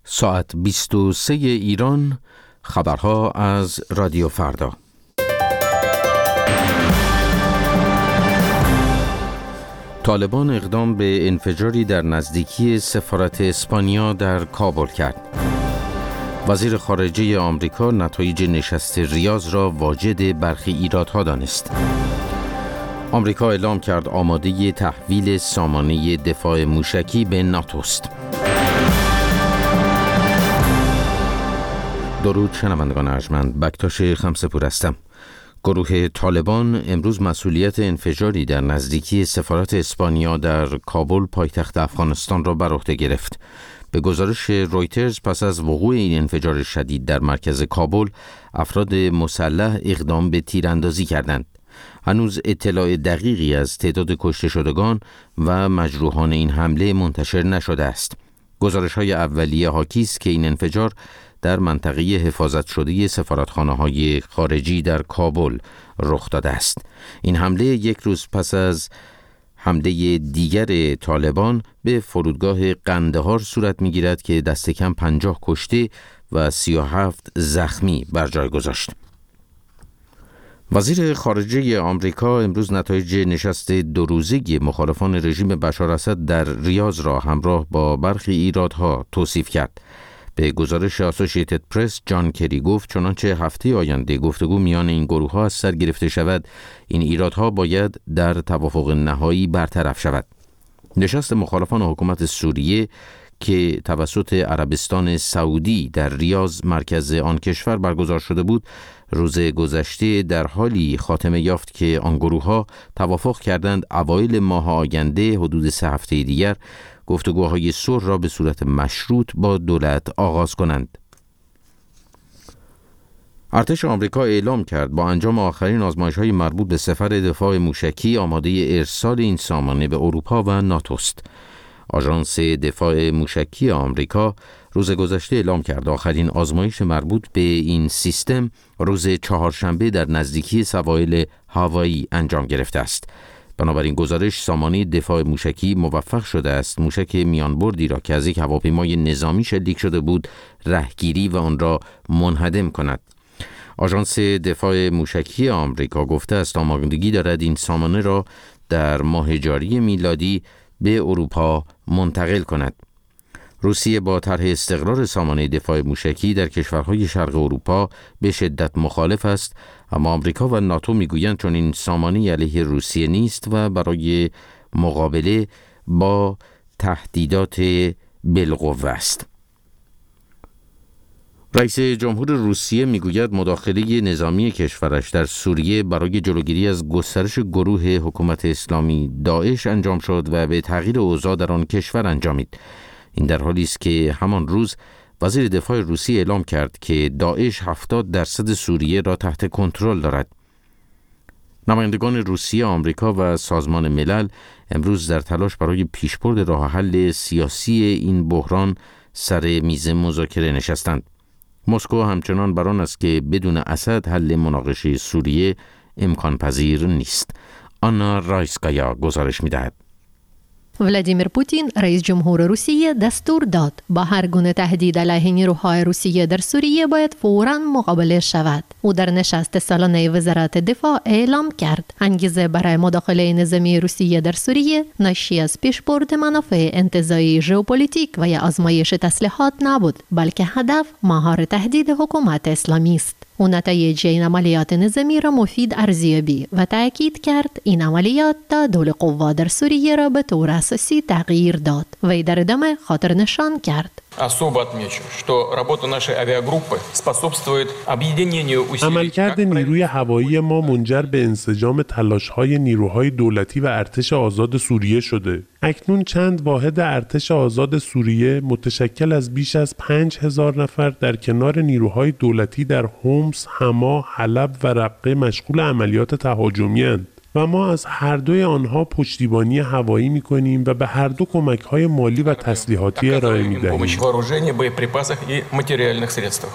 ساعت 23 ایران، خبرها از رادیو فردا. طالبان اقدام به انفجاری در نزدیکی سفارت اسپانیا در کابل کرد. وزیر خارجه آمریکا نتایج نشست ریاض را واجد برخی ایرادها دانست. آمریکا اعلام کرد آماده تحویل سامانه دفاع موشکی به ناتو است. درود شنوندگان ارجمند، بکتاش خمسه‌پور هستم. گروه طالبان امروز مسئولیت انفجاری در نزدیکی سفارت اسپانیا در کابل پایتخت افغانستان را بر عهده گرفت. به گزارش رویترز پس از وقوع این انفجار شدید در مرکز کابل، افراد مسلح اقدام به تیراندازی کردند. هنوز اطلاع دقیقی از تعداد کشته شدگان و مجروحان این حمله منتشر نشده است. گزارش‌های اولیه حاکی است که این انفجار در منطقه حفاظت شده سفارتخانه‌های خارجی در کابل رخ داده است. این حمله یک روز پس از حمله دیگر طالبان به فرودگاه قندهار صورت می‌گیرد که دست کم 50 کشته و 37 زخمی بر جای گذاشت. وزیر خارجه آمریکا امروز نتایج نشست دو روزه مخالفان رژیم بشار اسد در ریاض را همراه با برخی ایرادها توصیف کرد. به گزارش اسوسییتد پرس، جان کری گفت چنانچه هفته آینده گفتگو میان این گروه‌ها از سر گرفته شود، این ایرادها باید در توافق نهایی برطرف شود. نشست مخالفان حکومت سوریه که توسط عربستان سعودی در ریاض مرکز آن کشور برگزار شده بود، روز گذشته در حالی خاتمه یافت که آن گروه‌ها توافق کردند اوایل ماه آینده حدود 3 هفته دیگر گفتگوهای صلح را به صورت مشروط با دولت آغاز کنند. ارتش آمریکا اعلام کرد با انجام آخرین آزمایش‌های مربوط به سفر دفاع موشکی آماده ارسال این سامانه به اروپا و ناتو است. آژانس دفاع موشکی آمریکا روز گذشته اعلام کرد آخرین آزمایش مربوط به این سیستم روز چهارشنبه در نزدیکی سواحل هاوایی انجام گرفته است. بنابراین گزارش سامانه دفاع موشکی موفق شده است موشک میانبردی را که از یک هواپیمای نظامی شلیک شده بود رهگیری و آن را منهدم کند. آژانس دفاع موشکی آمریکا گفته است آمادگی دارد این سامانه را در ماه جاری میلادی به اروپا منتقل کند. روسیه با طرح استقرار سامانه دفاع موشکی در کشورهای شرق اروپا به شدت مخالف است، اما آمریکا و ناتو میگویند چون این سامانه علیه روسیه نیست و برای مقابله با تهدیدات بالقوه است. رئیس جمهور روسیه میگوید مداخله نظامی کشورش در سوریه برای جلوگیری از گسترش گروه حکومت اسلامی داعش انجام شد و به تغییر اوضاع در آن کشور انجامید. این در حالی است که همان روز وزیر دفاع روسیه اعلام کرد که داعش 70% سوریه را تحت کنترل دارد. نمایندگان روسیه، آمریکا و سازمان ملل امروز در تلاش برای پیشبرد راه حل سیاسی این بحران سر میز مذاکره نشستند. مسکو همچنان بر آن است که بدون اسد حل مناقشه سوریه امکان پذیر نیست. آنا رایسکایا گزارش می‌دهد. ولادیمیر پوتین رئیس جمهور روسیه دستور داد با هر گونه تهدید علیه نیروهای روسیه در سوریه باید فوراً مقابله شود. او در نشست سالانه وزارت دفاع اعلام کرد انگیزه برای مداخله نظامی روسیه در سوریه ناشی از پیشبرد منافع انتزاعی ژئوپلیتیک و یا آزمایش تسلیحات نبود، بلکه هدف مهار تهدید حکومت اسلامی است. او نتایج این عملیات نظامی را مفید ارزیابی و تأکید کرد این عملیات تعادل قوا در سوریه را به طور اساسی تغییر داد و در ادامه خاطر نشان کرد. عملکرد نیروی هوایی ما منجر به انسجام تلاش‌های نیروهای دولتی و ارتش آزاد سوریه شده. اکنون چند واحد ارتش آزاد سوریه متشکل از بیش از 5000 نفر در کنار نیروهای دولتی در حمص، حما، حلب و رقه مشغول عملیات تهاجمی اند و ما از هر دوی آنها پشتیبانی هوایی می‌کنیم و به هر دو کمک‌های مالی و تسلیحاتی ارائه می‌دهیم.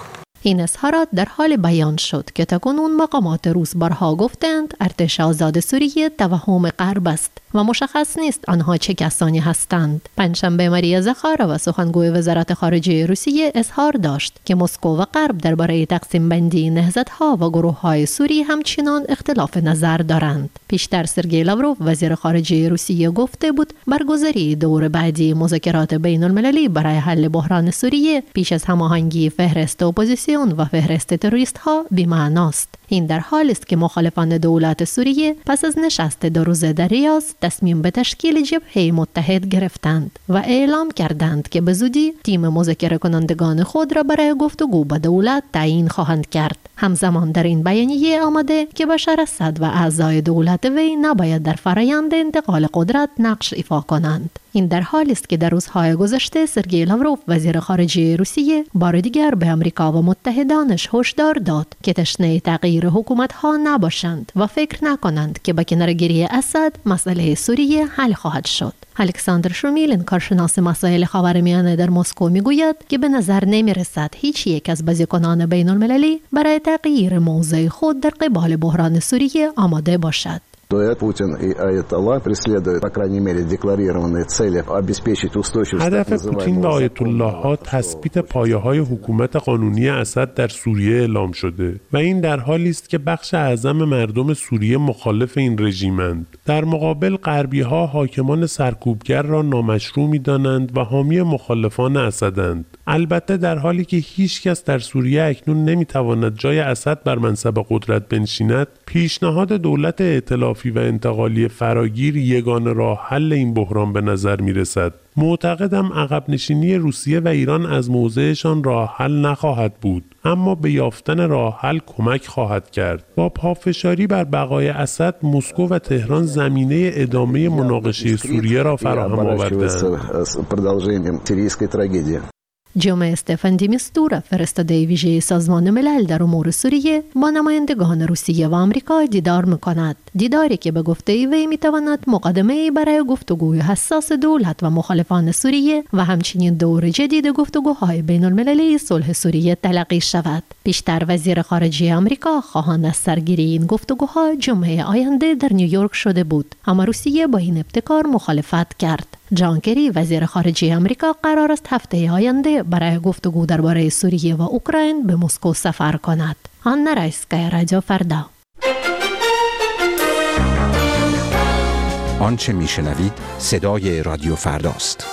این اظهارات در حال بیان شد که تاکنون مقامات روس بارها گفتند ارتش آزاد سوریه توهم غرب است و مشخص نیست آنها چه کسانی هستند. پنجشنبه ماریا زخارova سخنگوی وزارت خارجه روسیه اظهار داشت که مسکو و غرب درباره تقسیم بندی نهضت‌ها و گروه‌های سوری همچنان اختلاف نظر دارند. پیشتر سرگئی لاوروف وزیر خارجه روسیه گفته بود برگزاری دور بعدی مذاکرات بین المللی برای حل بحران سوریه پیش از هماهنگی فهرست اپوزیسیون و فهرست تروریست‌ها بی‌معناست. این در حالی است که مخالفان دولت سوریه پس از نشست 2 روزه در ریاض تصمیم به تشکیل جبهه متحد گرفتند و اعلام کردند که به زودی تیم مذاکره کنندگان خود را برای گفتگو با دولت تعیین خواهند کرد. همزمان در این بیانیه آمده که بشار اسد و اعضای دولت وی نباید در فرایند انتقال قدرت نقش ایفا کنند. این در حالی است که در روزهای گذشته سرگئی لاوروف وزیر خارجه روسیه بار دیگر به آمریکا و متحدانش هشدار داد که تشنه تغییر حکومت‌ها نباشند و فکر نکنند که با کناره‌گیری اسد مسئله سوریه حل خواهد شد. الکساندر شومیلین کارشناس مسائل خاورمیانه در مسکو میگوید که به نظر نمیرسد هیچ یک از بازیکنان بین المللی برای تغییر موضع خود در قبال بحران سوریه آماده باشد. Путин и Аятолла преследуют, по крайней мере, декларированные цели обеспечить устойчивость. هدف پوتین و آیت الله ها تثبیت پایه‌های حکومت قانونی اسد در سوریه اعلام شده و این در حالی است که بخش اعظم مردم سوریه مخالف این رژیمند. در مقابل غربی‌ها حاکمان سرکوبگر را نامشروع می‌دانند و حامی مخالفان اسدند. البته در حالی که هیچ کس در سوریه اکنون نمی‌تواند جای اسد بر منصب قدرت بنشیند، پیشنهاد دولت ائتلافی و انتقالی فراگیر یگانه راه حل این بحران به نظر می‌رسد. معتقدم عقب نشینی روسیه و ایران از موضعشان راه حل نخواهد بود، اما به یافتن راه حل کمک خواهد کرد. با پافشاری بر بقای اسد، مسکو و تهران زمینه ادامه مناقشه سوریه را فراهم آوردند. جمعه استفان دی میستورا فرستاده ویژه سازمان ملل در امور سوریه با نمایندگان روسیه و آمریکا دیدار می‌کند. دیداری که به گفته وی می‌تواند مقدمه‌ای برای گفتگوی حساس دولت و مخالفان سوریه و همچنین دور جدید گفتگوهای بین‌المللی صلح سوریه تلقی شود. پیشتر وزیر خارجه آمریکا خواهان از سرگیری این گفتگوها جمعه آینده در نیویورک شده بود، اما روسیه با این ابتکار مخالفت کرد. جان کری وزیر خارجه آمریکا قرار است هفته آینده برای گفتگو درباره سوریه و اوکراین به مسکو سفر کند. آنا رایسکایا، رادیو فردا. آنچه میشنوید صدای رادیو فرداست.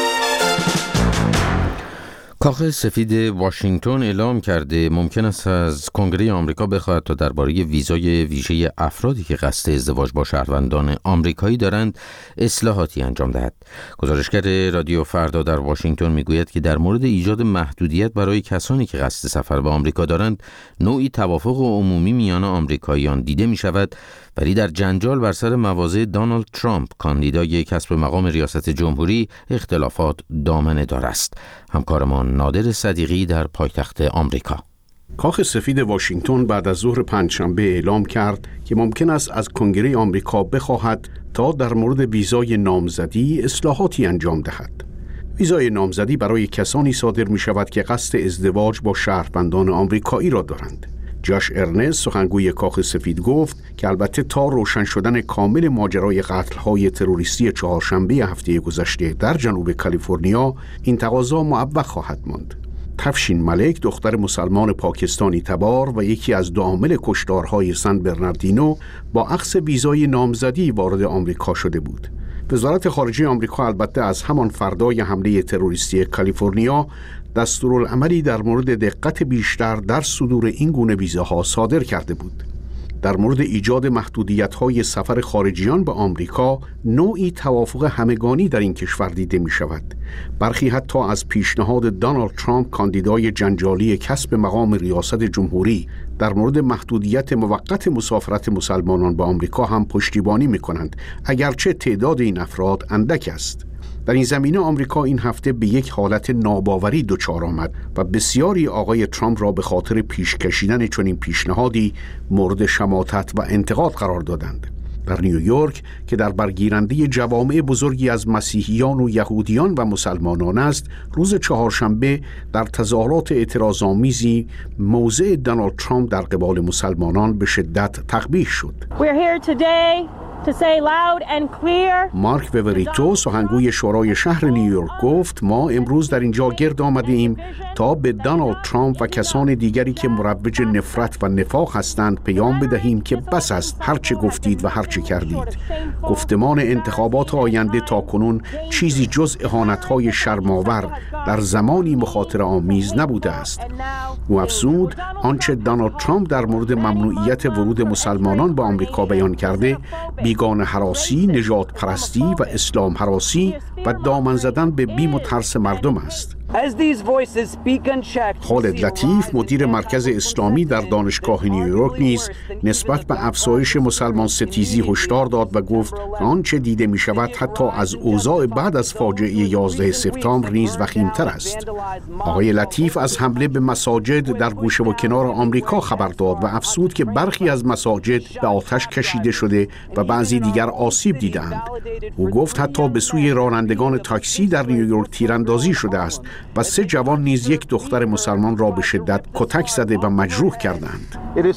کاخ سفید واشنگتن اعلام کرده ممکن است از کنگره آمریکا بخواهد تا درباره ویزای ویژه افرادی که قصد ازدواج با شهروندان آمریکایی دارند اصلاحاتی انجام دهد. گزارشگر رادیو فردا در واشنگتن میگوید که در مورد ایجاد محدودیت برای کسانی که قصد سفر به آمریکا دارند نوعی توافق عمومی میان آمریکاییان دیده می شود، ولی در جنجال بر سر مواضع دونالد ترامپ کاندیدای کسب مقام ریاست جمهوری اختلافات دامنه دار است. همکارمان نادر صدیقی در پایتخت آمریکا. کاخ سفید واشنگتن بعد از ظهر پنجشنبه اعلام کرد که ممکن است از کنگره آمریکا بخواهد تا در مورد ویزای نامزدی اصلاحاتی انجام دهد. ویزای نامزدی برای کسانی صادر می شود که قصد ازدواج با شهروندان آمریکایی را دارند. جاش ارنست سخنگوی کاخ سفید گفت که البته تا روشن شدن کامل ماجرای قتل‌های تروریستی چهارشنبه هفته گذشته در جنوب کالیفرنیا این تقاضا معوق خواهد ماند. تفشین ملک دختر مسلمان پاکستانی تبار و یکی از دو عامل کشتارهای سن برناردینو با اخذ ویزای نامزدی وارد آمریکا شده بود. وزارت خارجه آمریکا البته از همان فردای حمله تروریستی کالیفرنیا دستورالعملی در مورد دقت بیشتر در صدور این گونه ویزاها صادر کرده بود. در مورد ایجاد محدودیت‌های سفر خارجیان به آمریکا نوعی توافق همگانی در این کشور دیده می شود. برخی حتی از پیشنهاد دونالد ترامپ کاندیدای جنجالی کسب مقام ریاست جمهوری در مورد محدودیت موقت مسافرت مسلمانان به آمریکا هم پشتیبانی می کنند، اگرچه تعداد این افراد اندک است. در این زمینه آمریکا این هفته به یک حالت ناباوری دچار آمد و بسیاری آقای ترامپ را به خاطر پیش کشیدن چنین پیشنهادی مورد شماتت و انتقاد قرار دادند. در نیویورک که در برگیرنده جوامع بزرگی از مسیحیان و یهودیان و مسلمانان است، روز چهارشنبه در تظاهرات اعتراض‌آمیزی موضع دونالد ترامپ در قبال مسلمانان به شدت تقبیح شد. مارک ووریتو، سخنگوی شورای شهر نیویورک، گفت ما امروز در اینجا گرد آمده ایم تا به دونالد ترامپ و کسان دیگری که مروج نفرت و نفاق هستند پیام بدهیم که بس است هرچه گفتید و هرچه کردید. گفتمان انتخابات آینده تا کنون چیزی جز اهانت‌های شرم‌آور در زمانی مخاطره آمیز نبوده است. او افزود آنچه دونالد ترامپ در مورد ممنوعیت ورود مسلمانان به آمریکا بیان کرده، بیگانه هراسی، نژاد پرستی و اسلام هراسی و دامن زدن به بیم و ترس مردم است. خالد لطیف، مدیر مرکز اسلامی در دانشگاه نیویورک، نیز نسبت به افزایش مسلمان ستیزی هشدار داد و گفت آنچه دیده می شود حتی از اوضاع بعد از فاجعه 11 سپتامبر نیز وخیم‌تر است. آقای لطیف از حمله به مساجد در گوشه و کنار آمریکا خبر داد و افزود که برخی از مساجد به آتش کشیده شده و بعضی دیگر آسیب دیدند. او گفت حتی به سوی رانندگان تاکسی در نیویورک تیراندازی شده است و 3 جوان نیز یک دختر مسلمان را به شدت کتک زده و مجروح کردند.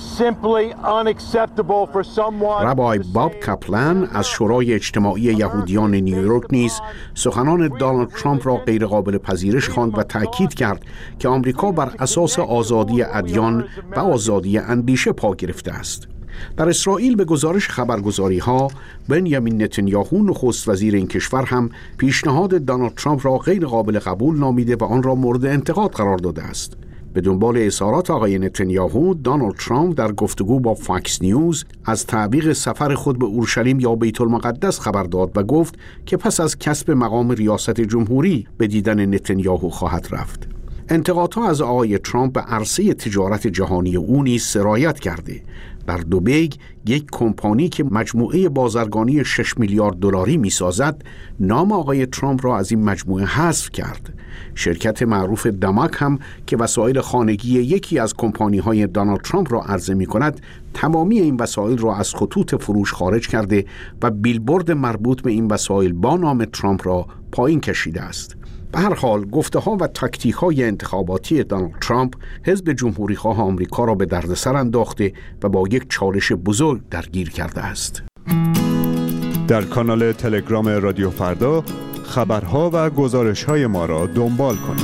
ربای باب کپلن از شورای اجتماعی یهودیان نیویورک نیز سخنان دونالد ترامپ را غیرقابل پذیرش خواند و تأکید کرد که آمریکا بر اساس آزادی ادیان و آزادی اندیشه پا گرفته است. در اسرائیل به گزارش خبرگزاری‌ها، بنیامین نتانیاهو نخست وزیر این کشور هم پیشنهاد دونالد ترامپ را غیر قابل قبول نامیده و آن را مورد انتقاد قرار داده است. به دنبال اظهارات آقای نتانیاهو، دونالد ترامپ در گفتگو با فاکس نیوز از تعویق سفر خود به اورشلیم یا بیت المقدس خبر داد و گفت که پس از کسب مقام ریاست جمهوری به دیدن نتانیاهو خواهد رفت. انتقادها از آقای ترامپ به عرصه تجارت جهانی او نیز سرایت کرده. در دبی، یک کمپانی که مجموعه بازرگانی 6 میلیارد دلاری می‌سازد، نام آقای ترامپ را از این مجموعه حذف کرد. شرکت معروف دماک هم که وسایل خانگی یکی از کمپانی‌های دونالد ترامپ را عرضه می‌کند، تمامی این وسایل را از خطوط فروش خارج کرده و بیلبورد مربوط به این وسایل با نام ترامپ را پایین کشیده است. به هر حال گفته‌ها و تاکتیک‌های انتخاباتی دونالد ترامپ حزب جمهوری‌خواه آمریکا را به دردسر انداخته و با یک چالش بزرگ درگیر کرده است. در کانال تلگرام رادیو فردا خبرها و گزارش‌های ما را دنبال کنید.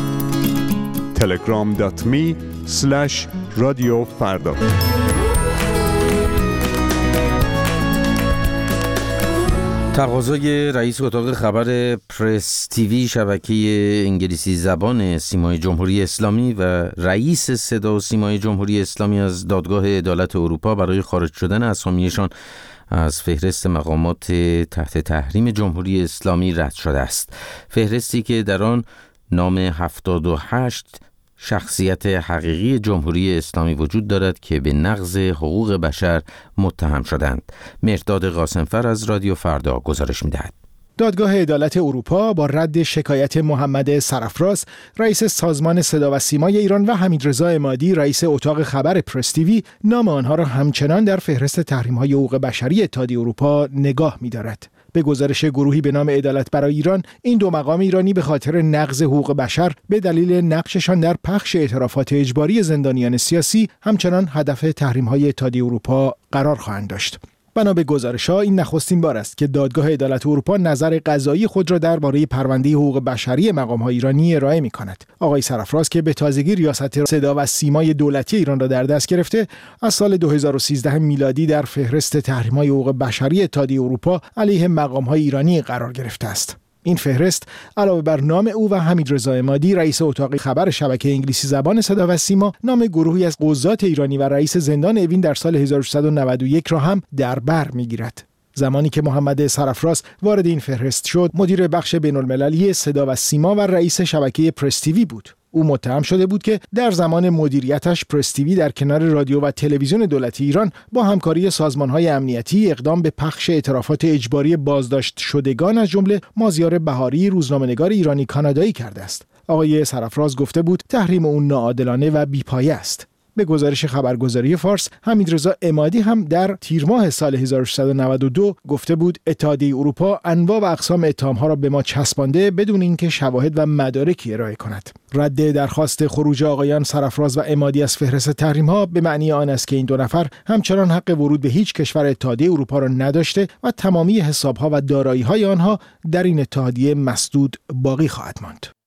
telegram.me/رادیوفردا. تقاضای رئیس اتاق خبر پرس تیوی شبکه انگلیسی زبان سیمای جمهوری اسلامی و رئیس صدا و سیمای جمهوری اسلامی از دادگاه عدالت اروپا برای خارج شدن اسامیشان از فهرست مقامات تحت تحریم جمهوری اسلامی رد شده است. فهرستی که در آن نام 78 شخصیت حقیقی جمهوری اسلامی وجود دارد که به نقض حقوق بشر متهم شدند. مهرداد قاسمفر از رادیو فردا گزارش می‌دهد. دادگاه عدالت اروپا با رد شکایت محمد سرافراز، رئیس سازمان صدا و سیمای ایران، و حمیدرضا عمادی، رئیس اتاق خبر پرس تیوی، نام آنها را همچنان در فهرست تحریم‌های حقوق بشری اتحادیه اروپا نگاه می‌دارد. به گزارش گروهی به نام عدالت برای ایران، این 2 مقام ایرانی به خاطر نقض حقوق بشر به دلیل نقششان در پخش اعترافات اجباری زندانیان سیاسی همچنان هدف تحریم‌های اتحادیه اروپا قرار خواهند داشت. بنا به گزارش‌ها این نخستین بار است که دادگاه عدالت اروپا نظر قضایی خود را درباره پرونده حقوق بشری مقام‌های ایرانی ارائه می‌کند. آقای سرافراز که به تازگی ریاست صدا و سیمای دولتی ایران را در دست گرفته، از سال 2013 میلادی در فهرست تحریم‌های حقوق بشری اتحادیه اروپا علیه مقام‌های ایرانی قرار گرفته است. این فهرست علاوه بر نام او و حمیدرضا عمادی، رئیس اتاق خبر شبکه انگلیسی زبان صدا و سیما، نام گروهی از قضات ایرانی و رئیس زندان اوین در سال 1691 را هم در بر می‌گیرد. زمانی که محمد سرافراز وارد این فهرست شد، مدیر بخش بین‌المللی صدا و سیما و رئیس شبکه پرس تیوی بود. او متهم شده بود که در زمان مدیریتش پرس تیوی در کنار رادیو و تلویزیون دولتی ایران با همکاری سازمان‌های امنیتی اقدام به پخش اعترافات اجباری بازداشت شدگان از جمله مازیار بهاری، روزنامه‌نگار ایرانی کانادایی کرده است. آقای سرافراز گفته بود تحریم اون ناعادلانه و بی‌پایه است. به گزارش خبرگزاری فارس، حمیدرضا عمادی هم در تیر ماه سال 1392 گفته بود اتحادیه اروپا انواع و اقسام اتهام‌ها را به ما چسبانده بدون اینکه شواهد و مدارکی ارائه کند. رد درخواست خروج آقایان سرافراز و عمادی از فهرست تحریم‌ها به معنی آن است که این دو نفر همچنان حق ورود به هیچ کشور اتحادیه اروپا را نداشته و تمامی حساب‌ها و دارایی‌های آنها در این اتحادیه مسدود باقی خواهد ماند.